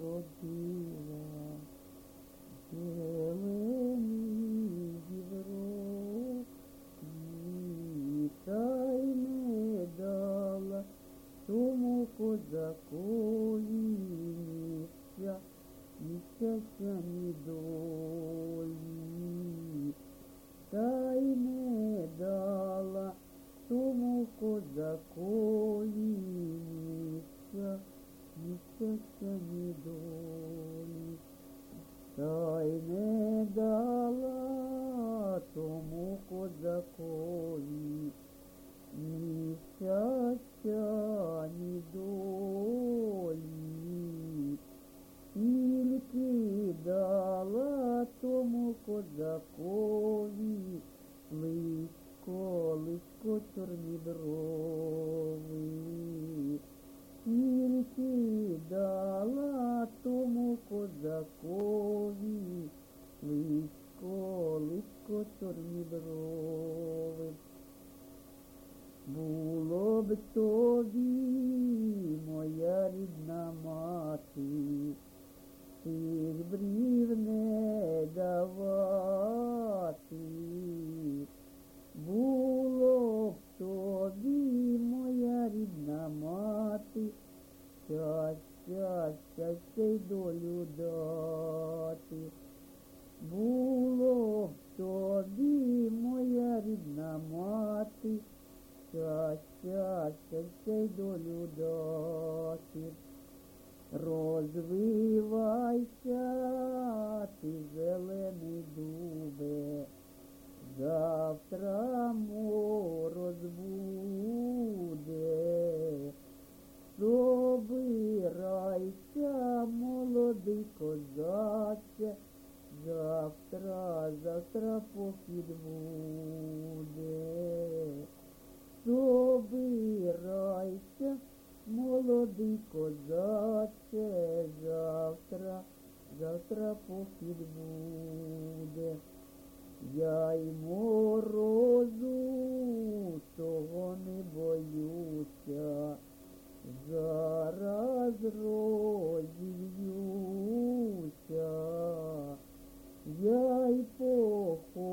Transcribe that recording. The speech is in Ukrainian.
родила, зелений дівро, та й не дала тому козакові місця, ні щастя, ні долі, та й не дала тому козакові місця, ні щастя, ні долі, та й не дала тому козакові ні щастя, ні долі, тільки дала тому козакові лисько чорні брови, тільки дала тому козакові лисько чорні брови. Було б тобі, моя рідна мати, тих брів не давати. Було б тобі, моя рідна мати, щастя й долю дати. Було б тобі, моя рідна мати, щастя й долю дати. Розвивайся, ти зелений дубе, завтра мороз буде. Собирайся, молодий козаче, завтра похід буде. Собирайся, молодий козаче, завтра похід буде. Я й морозу того не боюся, зараз розів'юся. Я й